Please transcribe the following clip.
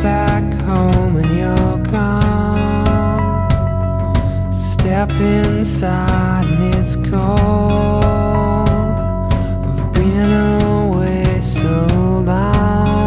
back home and you're gone. Step inside and it's cold.